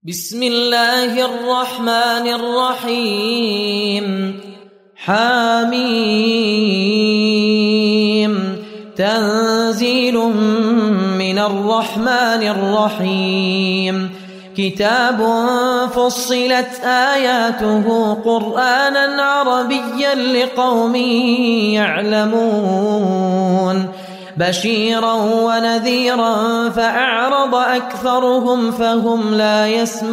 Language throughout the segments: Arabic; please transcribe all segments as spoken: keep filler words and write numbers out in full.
بسم الله الرحمن الرحيم حميم تنزيل من الرحمن الرحيم كتاب فصلت آياته قرآنا عربيا لقوم يعلمون بشيرا ونذيرا فأعرض أكثرهم فهم لا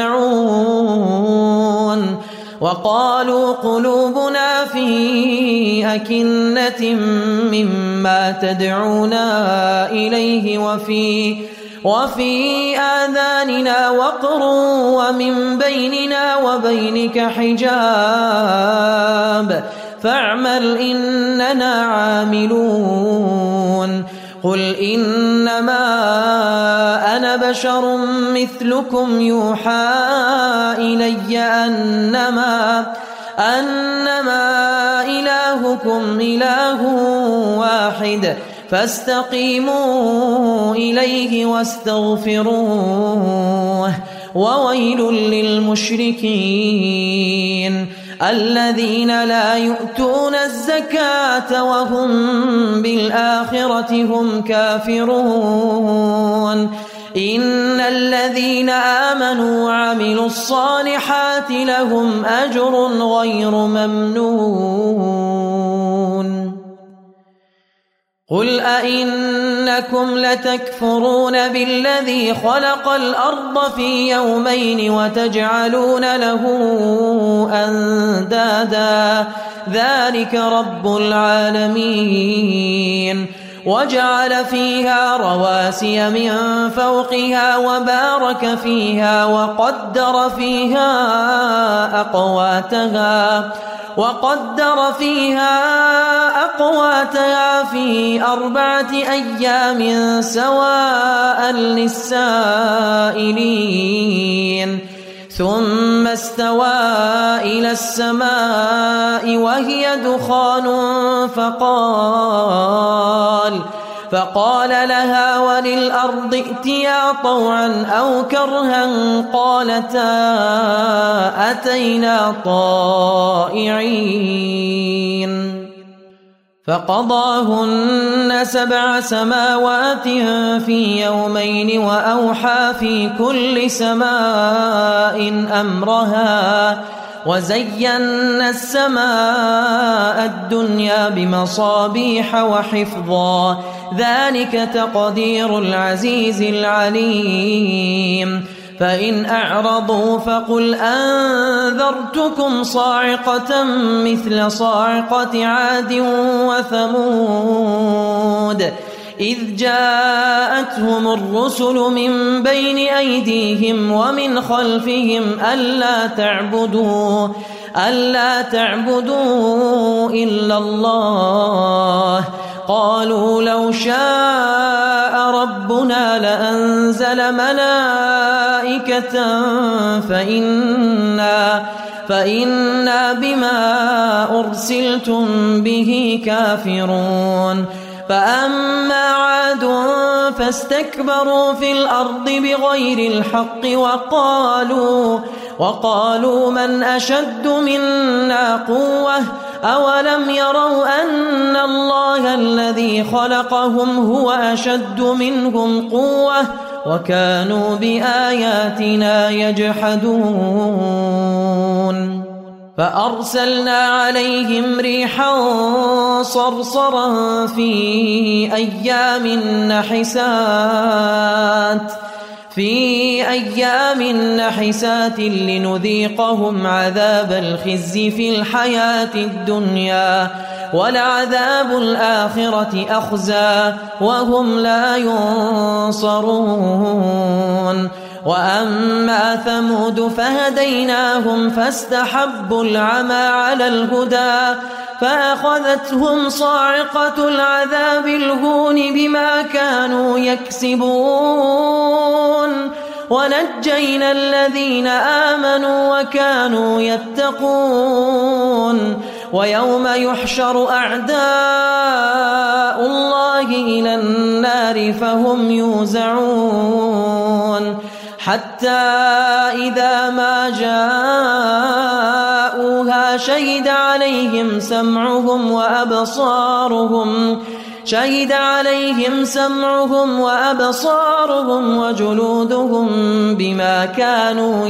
يسمعون وقالوا قلوبنا في أكنة مما تدعونا إليه وفي وفي آذاننا وقر ومن بيننا وبينك حجاب فاعمل إننا عاملون قل إنما أنا بشر مثلكم يوحى إلي أنما أنما إلهكم إله واحد فاستقيموا إليه واستغفروه وويل للمشركين الذين لا يؤتون الزكاة وهم بالآخرة هم كافرون إن الذين آمنوا وعملوا الصالحات لهم أجر غير ممنون قل أئنكم لتكفرون بالذي خلق الأرض في يومين وتجعلون له أندادا ذلك رب العالمين وجعل فيها رواسي من فوقها وبارك فيها وقدر فيها أقواتها وقدر فيها أقواتها في أربعة أيام سواء للسائلين ثم استوى إلى السماء وهي دخان فقال فقال لها وللأرض ائتيا طوعا أو كرها قالتا أتينا طائعين فقضاهن سبع سماوات في يومين وأوحى في كل سماء أمرها وزينا السماء الدنيا بمصابيح وحفظا ذلك تقدير العزيز العليم فإن أعرضوا فقل أنذرتكم صاعقة مثل صاعقة عاد وثمود إذ جاءتهم الرسل من بين أيديهم ومن خلفهم ألا تعبدوا ألا تعبدوا إلا الله قالوا لو شاء ربنا لأنزل ملائكة فإنا فإنا بما أرسلتم به كافرون فأما عاد فاستكبروا في الأرض بغير الحق وقالوا وقالوا من أشد منا قوة أولم يروا أن الله الذي خلقهم هو أشد منهم قوة وكانوا بآياتنا يجحدون فأرسلنا عليهم ريحا صرصرا في أيام نحسات في أيام نحسات لنذيقهم عذاب الخزي في الحياة الدنيا ولعذاب الآخرة أخزى وهم لا ينصرون وأما ثمود فهديناهم فاستحبوا العمى على الهدى فأخذتهم صاعقة العذاب الهون بما كانوا يكسبون ونجينا الذين آمنوا وكانوا يتقون ويوم يحشر أعداء الله إلى النار فهم يوزعون حتى إذا ما جاءوها شهد عليهم سمعهم وأبصارهم شهد عليهم سمعهم وأبصارهم وجلودهم بما كانوا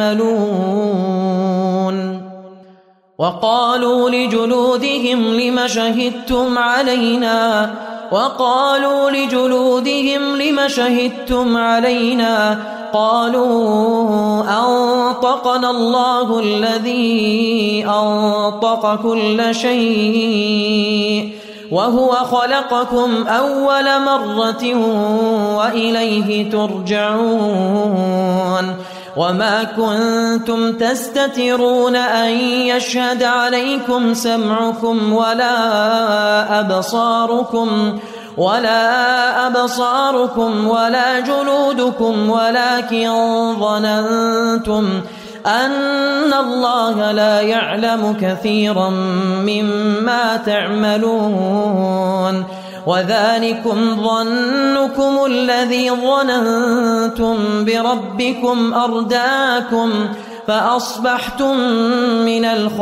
يعملون. وقالوا لجلودهم لم شهدتم علينا وقالوا لجلودهم لم شهدتم علينا قالوا أنطقنا الله الذي أنطق كل شيء وهو خلقكم أول مرة وإليه ترجعون. وما كنتم تستترون أن يشهد عليكم سمعكم ولا أبصاركم ولا أبصاركم ولا جلودكم ولكن ظننتم أن الله لا يعلم كثيرا مما تعملون. وذلكم ظنكم الذي ظننتم بربكم أرداكم فأصبحتم من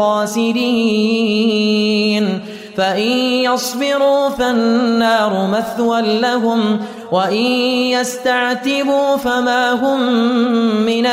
الخاسرين. فإن يصبروا فالنار مثوى لهم وإن يستعتبوا فما هم من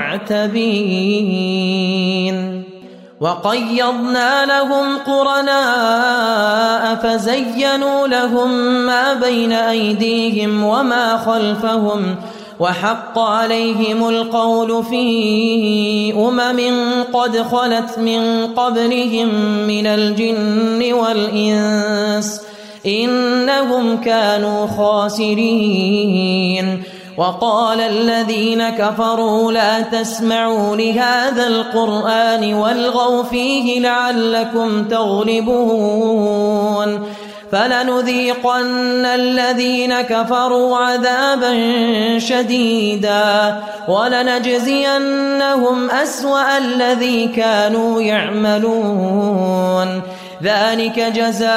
المعتبين. وقيضنا لهم قرناء فزينوا لهم ما بين أيديهم وما خلفهم وحق عليهم القول في أمم قد خلت من قبلهم من الجن والإنس إنهم كانوا خاسرين. وقال الذين كفروا لا تسمعوا لهذا القرآن والغوا فيه لعلكم تغلبون. فلنذيقن الذين كفروا عذابا شديدا ولنجزينهم أسوأ الذي كانوا يعملون. ذلك جزاء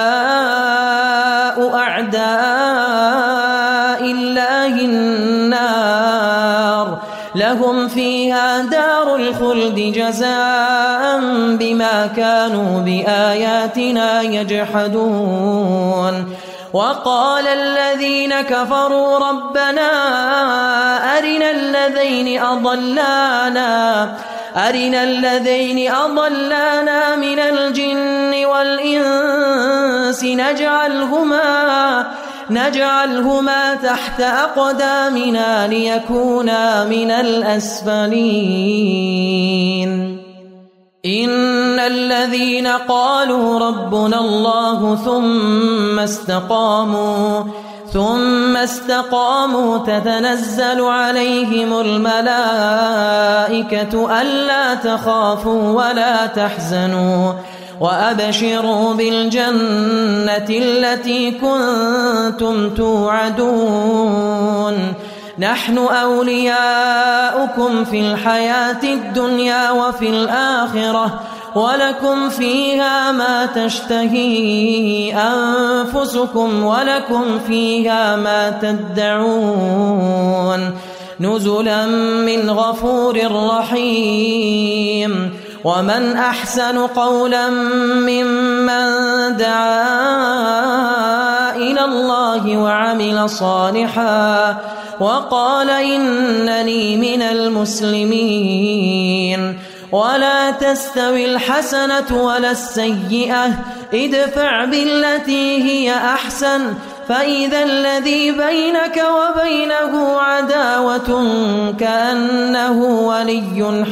أعداء الله النار لهم فيها دار الخلد جزاء بما كانوا بآياتنا يجحدون. وقال الذين كفروا ربنا أرنا الذين أضلانا أرنا الذين أضلانا من الجن والإنس نجعلهما نجعلهما تحت أقدامنا ليكونا من الأسفلين. إن الذين قالوا ربنا الله ثم استقاموا ثم استقاموا تتنزل عليهم الملائكة ألا تخافوا ولا تحزنوا وأبشروا بالجنة التي كنتم توعدون. نحن أولياؤكم في الحياة الدنيا وفي الآخرة ولكم فيها ما تشتهي أنفسكم ولكم فيها ما تدعون نزلا من غفور رحيم. ومن أحسن قولا ممن دعا إلى الله وعمل صالحا وقال إنني من المسلمين. ولا تستوي الحسنة ولا السيئة ادفع بالتي هي أحسن فإذا الذي بينك وبينه عداوة كأنه ولي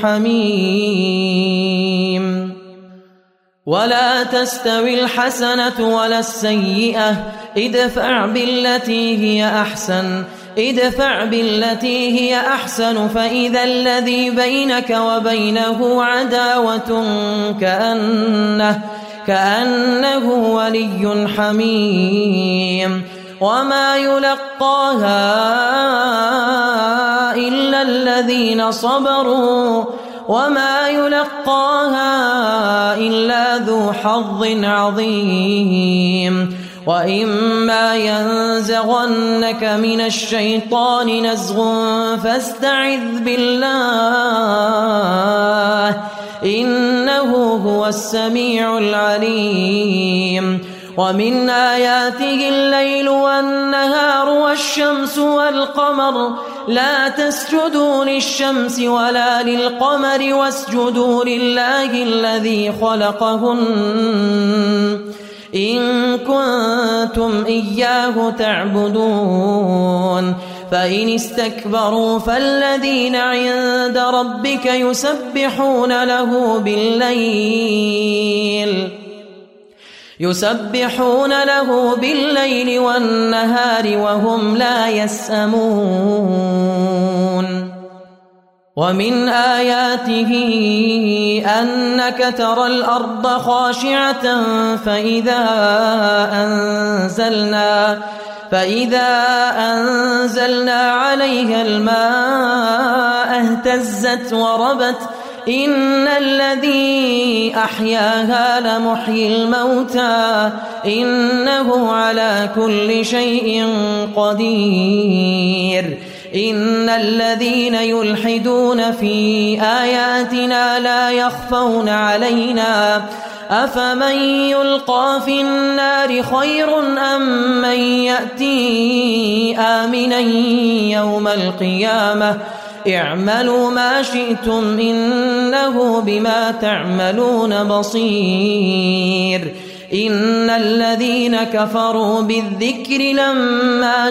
حميم. ولا تستوي الحسنة ولا السيئة ادفع بالتي هي أحسن ادفع بالتي هي أحسن فإذا الذي بينك وبينه عداوة كأنه كأنه ولي حميم. وما يلقاها إلا الذين صبروا وما يلقاها إلا ذو حظ عظيم. وإما ينزغنك من الشيطان نزغ فاستعذ بالله إنه هو السميع العليم ومن آياته الليل والنهار والشمس والقمر لا تسجدوا للشمس ولا للقمر واسجدوا لله الذي خلقهن إن كنتم إياه تعبدون فإن استكبروا فالذين عند ربك يسبحون له بالليل يسبحون له بالليل والنهار وهم لا يسأمون ومن آياته أنك ترى الأرض خاشعة فإذا أنزلنا فإذا أنزلنا عليها الماء اهتزت وربت إن الذي أحياها لمحيي الموتى إنه على كل شيء قدير إن الذين يلحدون في آياتنا لا يخفون علينا أفمن يلقى في النار خير أم من يأتي آمنا يوم القيامة اعملوا ما شئتم إنه بما تعملون بصير إن الذين كفروا بالذكر لما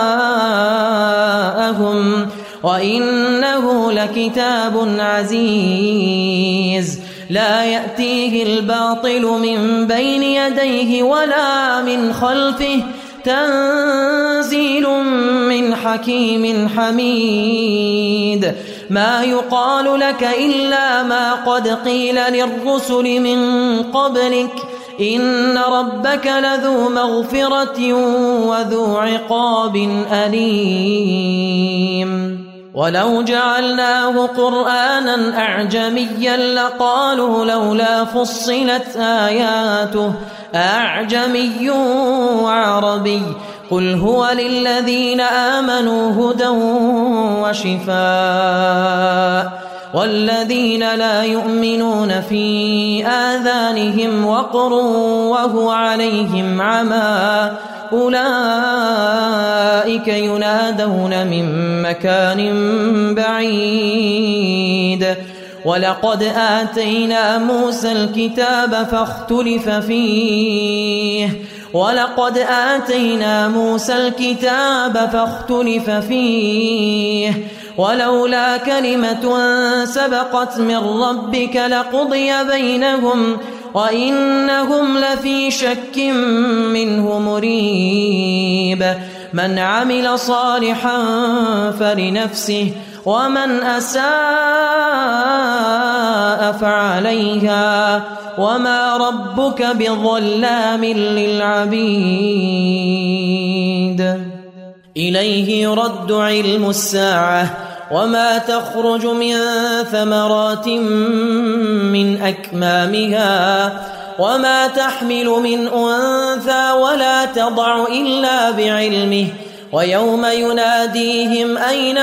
جاءهم وإنه لكتاب عزيز لا يأتيه الباطل من بين يديه ولا من خلفه تنزيل من حكيم حميد ما يقال لك إلا ما قد قيل للرسل من قبلك إن ربك لذو مغفرة وذو عقاب أليم ولو جعلناه قرآنا أعجميا لقالوا لولا فصلت آياته أعجمي وعربي قل هو للذين آمنوا هدى وشفاء والذين لا يؤمنون في آذانهم وقر وهو عليهم عمى أولئك ينادون من مكان بعيد ولقد آتينا موسى الكتاب فاختلف فيه ولقد آتينا موسى الكتاب فاختلف فيه ولولا كلمة سبقت من ربك لقضي بينهم وإنهم لفي شك منه مريب من عمل صالحا فلنفسه ومن أساء فعليها وما ربك بظلام للعبيد إليه يرد علم الساعة وما تخرج من ثمرات من أكمامها وما تحمل من أنثى ولا تضع إلا بعلمه ويوم يناديهم أين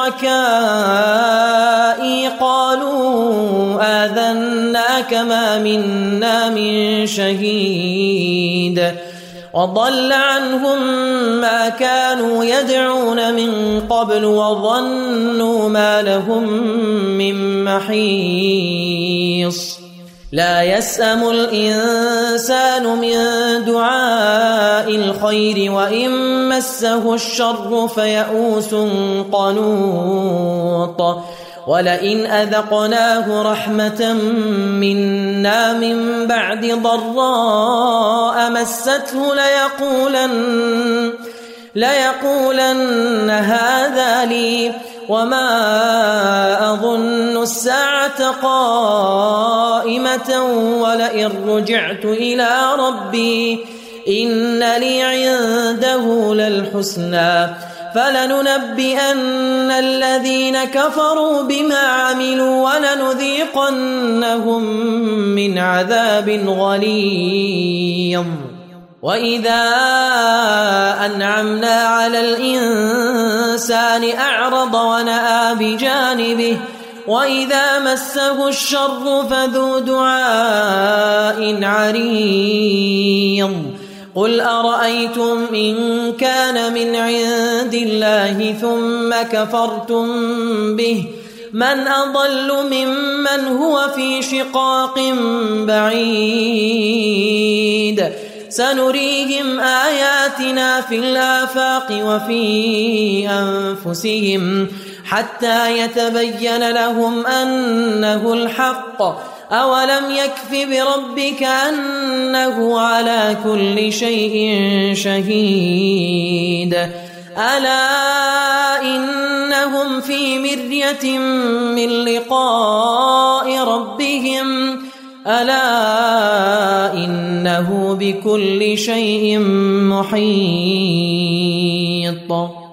شركائي قالوا آذناك ما منا من شهيد وضل عنهم ما كانوا يدعون من قبل وظنوا ما لهم من محيص لا يسأم الإنسان من دعاء الخير وإن مسه الشر فيئوس قنوط ولئن أذقناه رحمة منا من بعد ضراء مسته ليقولن, ليقولن هذا لي وما أظن الساعة قائمة ولئن رجعت إلى ربي إن لي عنده للحسنى فلننبئن الذين كفروا بما عملوا ولنذيقنهم من عذاب غليظ وإذا أنعمنا على الإنسان أعرض ونأى بجانبه وإذا مسه الشر فذو دعاء عريض قل أرأيتم إن كان من عند الله ثم كفرتم به من أضل ممن هو في شقاق بعيد سنريهم آياتنا في الآفاق وفي أنفسهم حتى يتبين لهم أنه الحق أولم يكف بربك أنه على كل شيء شهيد ألا إنهم في مرية من لقاء ربهم ألا إنه بكل شيء محيط.